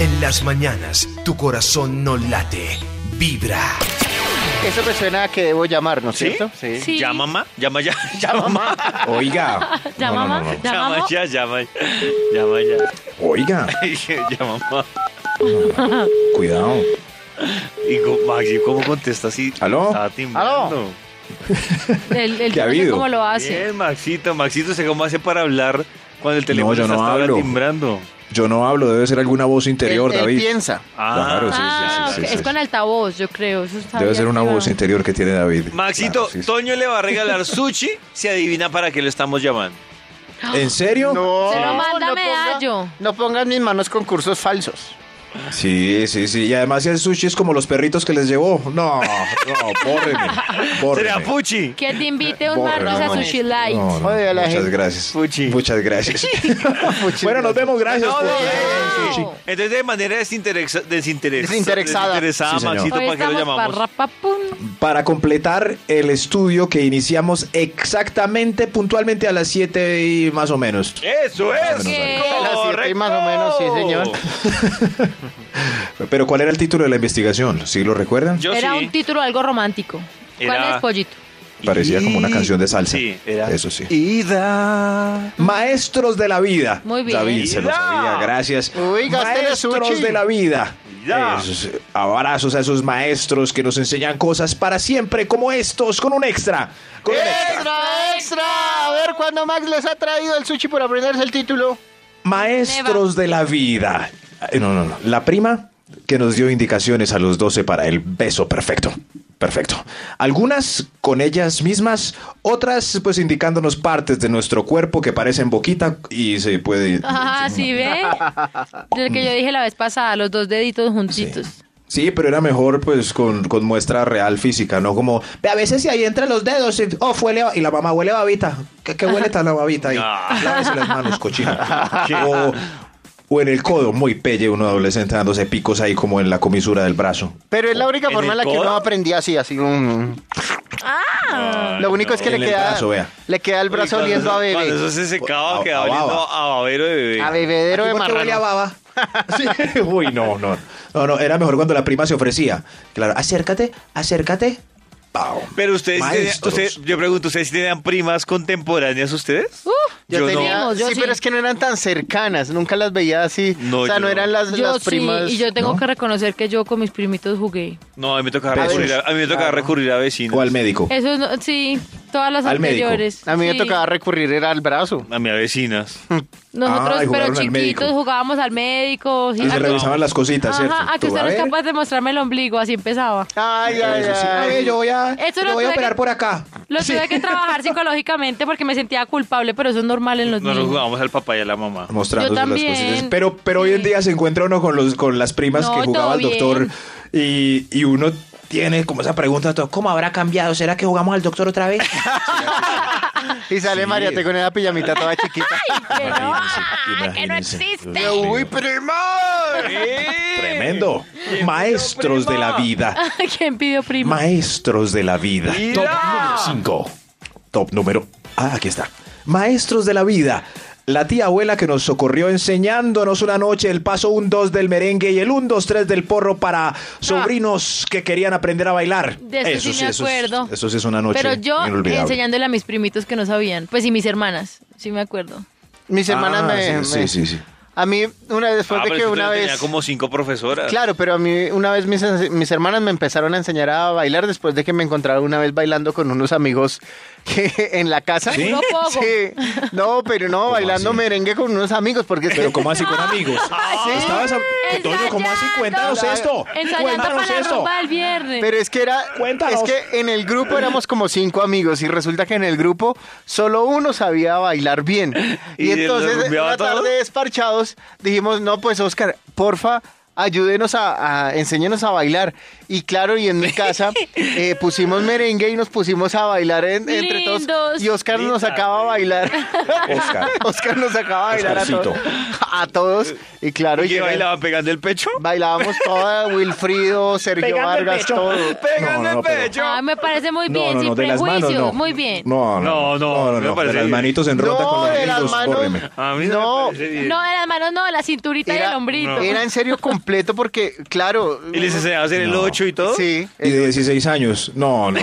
En las mañanas, tu corazón no late, vibra. Eso me suena a que debo llamar, ¿no es cierto? Sí. Llama, mamá. Llama ya. Llama. Oiga. Llama, mamá. Llama ya. Llama ya. Oiga. Llama, mamá. Cuidado. Y Maxi, ¿cómo contesta así? ¿Aló? Estaba timbrando. El ¿Qué ha no sé habido? ¿Cómo lo hace? Bien, Maxito, ¿sé cómo hace para hablar cuando el teléfono yo está no hasta ahora hablo. timbrando? Yo no hablo, debe ser alguna voz interior, Él David. piensa. Claro, sí. Es con altavoz, yo creo. Eso está Debe bien ser una activado. voz interior que tiene David. Maxito, Claro, sí. Toño le va a regalar sushi si adivina para qué lo estamos llamando. ¿En serio? No, Se lo manda no medallo. No pongan mis manos concursos falsos. Sí. Y además si el sushi es como los perritos que les llevó. No, bórreme. Será Puchi. Que te invite un Borre, martes a no, Sushi Light. No, Oye, a la muchas gente. gracias. Puchi. Muchas gracias. Bueno, nos vemos, gracias. No, Puchi. Entonces, de manera Desinteresada. Sí, señor. Maxito, Hoy ¿para qué lo estamos llamamos? parrapapum. Para completar el estudio que iniciamos exactamente, puntualmente a las 7 y más o menos. Eso es. Ok. A las 7 y más o menos, sí, señor. Pero ¿cuál era el título de la investigación? ¿Sí lo recuerdan? Yo Era sí. un título algo romántico. ¿Cuál Era- es, Pollito? Parecía como una canción de salsa. Sí, era. Eso sí. Ida. Maestros de la vida. Muy bien. David se lo ¡Ya! sabía, gracias. Uy, gástele Maestros sushi. de la vida. ¡Ya! Abrazos a esos maestros que nos enseñan cosas para siempre, como estos, con un extra. Con un extra. ¡Extra, extra! A ver, ¿cuándo Max les ha traído el sushi por aprenderse el título? Maestros de la vida. No. La prima que nos dio indicaciones a los 12 para el beso perfecto. Perfecto. Algunas con ellas mismas, otras pues indicándonos partes de nuestro cuerpo que parecen boquita y se puede... Ah, ¿sí ve? Del que yo dije la vez pasada, los dos deditos juntitos. Sí, pero era mejor pues con muestra real física, no como... Ve, a veces si ahí entre los dedos, huele, y la mamá huele babita. ¿Qué huele tan la babita ahí? Lávese las manos, cochino. O en el codo, muy pelle uno adolescente dándose picos ahí como en la comisura del brazo. Pero es la única ¿En forma en el la que codo? uno aprendía así. Lo único es que En el brazo, vea. le queda el brazo oliendo a Cuando bebé. eso se secaba, A quedaba baba. oliendo a babero de bebé. A bebedero de ¿Por qué huele a marrano. baba? Sí. Uy, no, era mejor cuando la prima se ofrecía. Claro, acércate. Pau. Pero ustedes, Maestros. yo pregunto, ¿ustedes tenían primas contemporáneas ustedes? Yo no. tenía, no. Yo sí, sí. pero es que no eran tan cercanas, nunca las veía así. No, o sea, yo no no. eran las Yo primas. sí, y yo tengo ¿no? que reconocer que yo con mis primitos jugué. No, a mí me tocaba Besos. recurrir a vecinos. O al médico. Eso no, sí, todas las Al médico. anteriores. A mí me sí. tocaba recurrir era al brazo. A mí a vecinas. Nosotros, Ah, y pero jugaron al médico. chiquitos, jugábamos al médico. Sí. Y se Ah, no. revisaban las cositas, ¿cierto? Ajá, a que Tú, usted a no es ver. capaz de mostrarme el ombligo, así empezaba. Ay, ay, Eso sí. A ay. ver, yo voy a Eso lo operar tuve que- por acá. Lo tuve que trabajar psicológicamente porque me sentía culpable, pero eso es normal en los Nosotros niños. jugábamos al papá y a la mamá. Mostrándose Yo las también. cositas. Pero hoy en día se encuentra uno con las primas No, que jugaba todo al doctor bien. y uno tiene como esa pregunta, ¿cómo habrá cambiado? ¿Será que jugamos al doctor otra vez? Y sale Sí. Mariate con esa pijamita toda chiquita. Que no, Imagínense, que no imagínense. existe. Uy, prima. Tremendo. Maestros de la vida. ¿Quién pidió prima? Maestros de la vida. Top número 5. Top número... aquí está. Maestros de la vida. La tía abuela que nos socorrió enseñándonos una noche el paso 1, 2 del merengue y el 1, 2, 3 del porro para sobrinos que querían aprender a bailar. De eso sí me acuerdo. Eso sí es una noche Pero yo inolvidable. enseñándole a mis primitos que no sabían. Pues y mis hermanas, sí me acuerdo. Mis hermanas Sí. A mí, una vez, después de pero que es usted una tenía vez... como 5 profesoras. Claro, pero a mí una vez mis hermanas me empezaron a enseñar a bailar después de que me encontraron una vez bailando con unos amigos que en la casa. ¿Sí? Puro pogo. Sí. No, pero no, bailando así? merengue con unos amigos porque es Pero que... ¿cómo así con amigos? Estabas Toño, ¿cómo así? Cuéntanos esto. Ensayando Cuéntanos para la esto. rumba del viernes. Pero es que Cuéntanos. es que en el grupo éramos como 5 amigos y resulta que en el grupo solo uno sabía bailar bien. Y ¿Y entonces los rumbeaba una tarde todos? desparchados dijimos, no, pues Oscar, porfa, ayúdenos enséñenos a bailar. Y claro, y en mi casa pusimos merengue y nos pusimos a bailar entre todos. Lindos. Y Oscar nos sacaba a bailar. Oscar nos sacaba a bailar Oscarcito. a todos. Y claro, ¿Y qué bailaban pegando el pecho? bailábamos toda, Wilfrido, Sergio Pegando el Vargas, pecho. todo. Pegando el pero- pecho. Ay, me parece muy bien, sin de las manos prejuicio. no. Muy bien. No, me parece de las bien. manitos en ronda No, con los de las amigos, manos. córreme. A mí No. me parece bien. No, de las manos no, de la cinturita y el hombrito. Era en serio completo porque, claro. ¿Y les enseñaba a hacer el 8 y todo? Sí. Y de 16 años. No.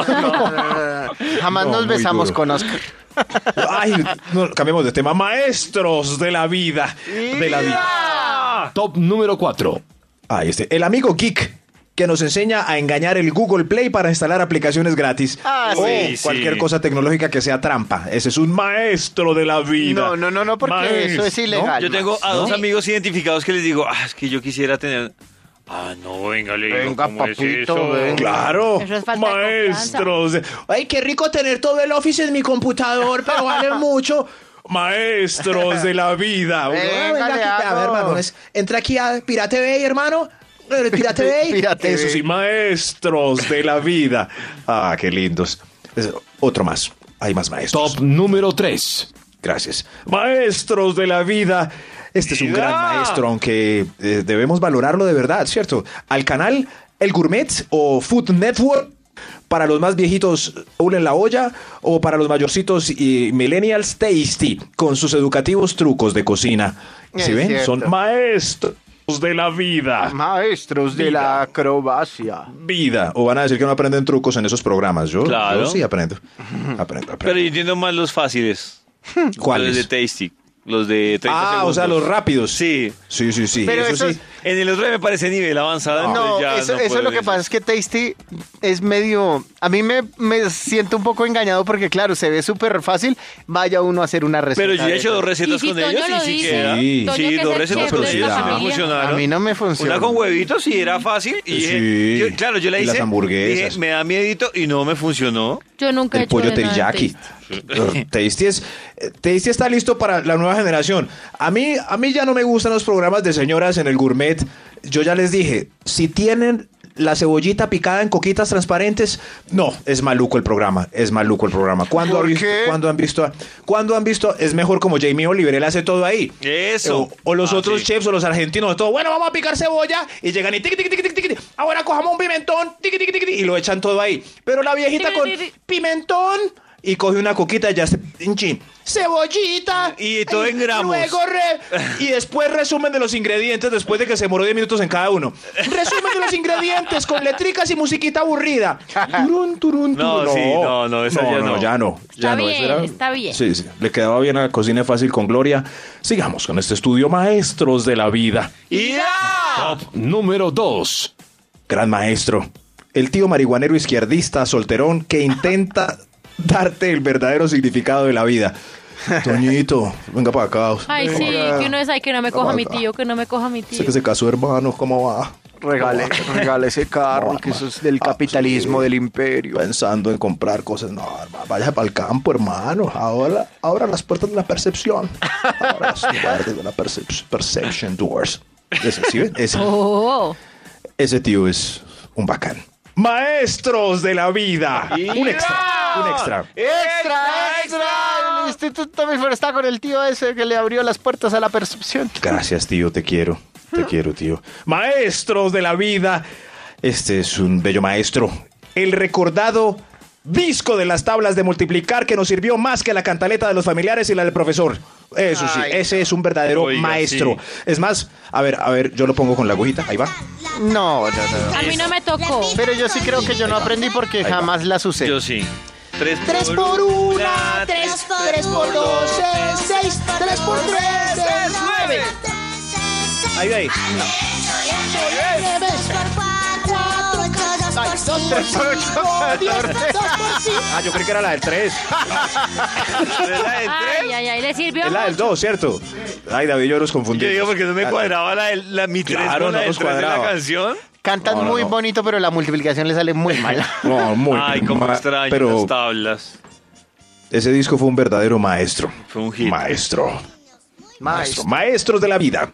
Jamás No, nos muy besamos duro. con Oscar. Ay, no, cambiemos de tema. Maestros de la vida. De la vida. Top número 4. Ahí está. El amigo geek que nos enseña a engañar el Google Play para instalar aplicaciones gratis. Ah, o sí, cualquier sí. cosa tecnológica que sea trampa. Ese es un maestro de la vida. No, porque eso es ilegal. Yo tengo a dos ¿no? amigos identificados que les digo, es que yo quisiera tener... no, venga, le digo, Venga, ¿cómo es papito, eso? venga. Claro, Eso es falta de maestros. Ay, qué rico tener todo el Office en mi computador, pero vale mucho. Maestros de la vida. Venga, le aquí, a ver, hago. hermano, entra aquí a Pirate Bay, hermano. Pirate Bay. Pirate Eso Bay. sí, maestros de la vida. Ah, qué lindos. Otro más. Hay más maestros. Top número 3. Gracias. Maestros de la vida. Este es un ¡Vida! gran maestro, aunque debemos valorarlo de verdad, ¿cierto? Al canal El Gourmet o Food Network, para los más viejitos, Paul en la olla, o para los mayorcitos y millennials, Tasty, con sus educativos trucos de cocina. ¿Sí Es ven? cierto. Son maestros de la vida. Maestros de Vida. la acrobacia. Vida. O van a decir que no aprenden trucos en esos programas. Yo Claro. sí aprendo. Aprendo. Pero yo entiendo más los fáciles. ¿Cuáles? Los de Tasty. Los de 30 segundos. O sea, los rápidos. Sí. Sí. Pero eso esos- sí. En el otro me parece nivel avanzado. No, entonces ya eso no es puedo lo que en pasa, es que Tasty es medio... A mí me siento un poco engañado porque, claro, se ve súper fácil. Vaya uno a hacer una receta. Pero yo he de hecho esas. dos recetas Y si con Toño ellos lo y sí dice, queda. Sí. Toño, Sí, que es dos el recetas chef con de ellos esta sí me familia. funcionaron. A mí no me funciona. Una con huevitos y era fácil. Y dije, Sí. claro, yo la Y hice. las hamburguesas. Dije, me da miedito y no me funcionó. Yo nunca he El hecho pollo de nada de teriyaki. Tasty. Tasty está listo para la nueva generación. A mí ya no me gustan los programas de señoras en el Gourmet. Yo ya les dije, si tienen la cebollita picada en coquitas transparentes, no, es maluco el programa. Es maluco el programa. ¿Cuándo ¿Por qué? ¿Cuándo han visto? Es mejor como Jamie Oliver, él hace todo ahí. Eso. O los otros sí. chefs o los argentinos, todo. Bueno, vamos a picar cebolla y llegan y tiqui, tiqui, tiqui, tiqui, tiqui. Ahora cojamos un pimentón, tiqui, tiqui, tiqui, y lo echan todo ahí. Pero la viejita Tiqui, con tiqui, tiqui. pimentón y coge una coquita y ya se pinche. Cebollita. Y todo en gramos. Luego y después resumen de los ingredientes después de que se demoró 10 minutos en cada uno. Resumen de los ingredientes con letricas y musiquita aburrida. Turun, turun, No, turun. sí, no, esa ya no. ya no. Está Ya no, bien, eso era- está bien. Sí, le quedaba bien a la cocina fácil con Gloria. Sigamos con este estudio, maestros de la vida. ¡Y ya! Top número 2. Gran maestro. El tío marihuanero izquierdista solterón que intenta darte el verdadero significado de la vida. Toñito, venga para acá. Ay, sí, que uno es, ay, que no me coja mi tío, que no me coja mi Sé tío. que se casó, hermano, ¿cómo va? Regale ese carro, No, que eso es del capitalismo, sí. del imperio. Pensando en comprar cosas. No, hermano, vaya para el campo, hermano. Ahora las puertas de la percepción. Ahora las puertas de la perception doors. Ese, ¿sí ven? Oh, Ese tío es un bacán. Maestros de la vida. Un extra. ¡Extra! El Instituto Milford está con el tío ese que le abrió las puertas a la percepción. Gracias, tío, te quiero. Te quiero, tío. Maestros de la vida. Este es un bello maestro. El recordado disco de las tablas de multiplicar que nos sirvió más que la cantaleta de los familiares y la del profesor. Eso sí, Ay. ese es un verdadero Oiga, maestro. sí. Es más, a ver, yo lo pongo con la agujita. Ahí va. No. a mí no me tocó. Pero yo sí creo que yo no aprendí porque jamás las usé. Yo sí. 3 por 1, 3 por 2, 6, 3 por 3, 9. Ahí, ahí. Ah, yo creí que era la del 3. Ay, le sirvió. Es la del 2, ¿cierto? Ay, David, yo los confundí. Yo digo porque no me cuadraba mi 3 Claro, con la no del nos 3 de la cuadraba. canción. Cantan No, muy no. bonito, pero la multiplicación le sale muy mal. No, muy Ay, cómo ma- extraño Pero las tablas. ese disco fue un verdadero maestro. Fue un hit. Maestro. Maestros de la vida.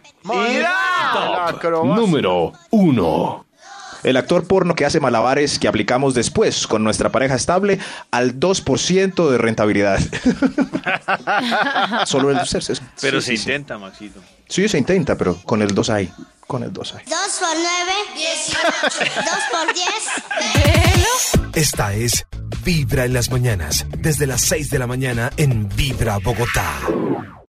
Número 1. El actor porno que hace malabares que aplicamos después con nuestra pareja estable al 2% de rentabilidad. Solo el... Pero sí, se intenta, Maxito. Sí, se intenta, pero con el 2 hay. Con el 2 hay. 2 por 9, 18. 2 por 10. Esta es Vibra en las mañanas. Desde las 6 de la mañana en Vibra Bogotá.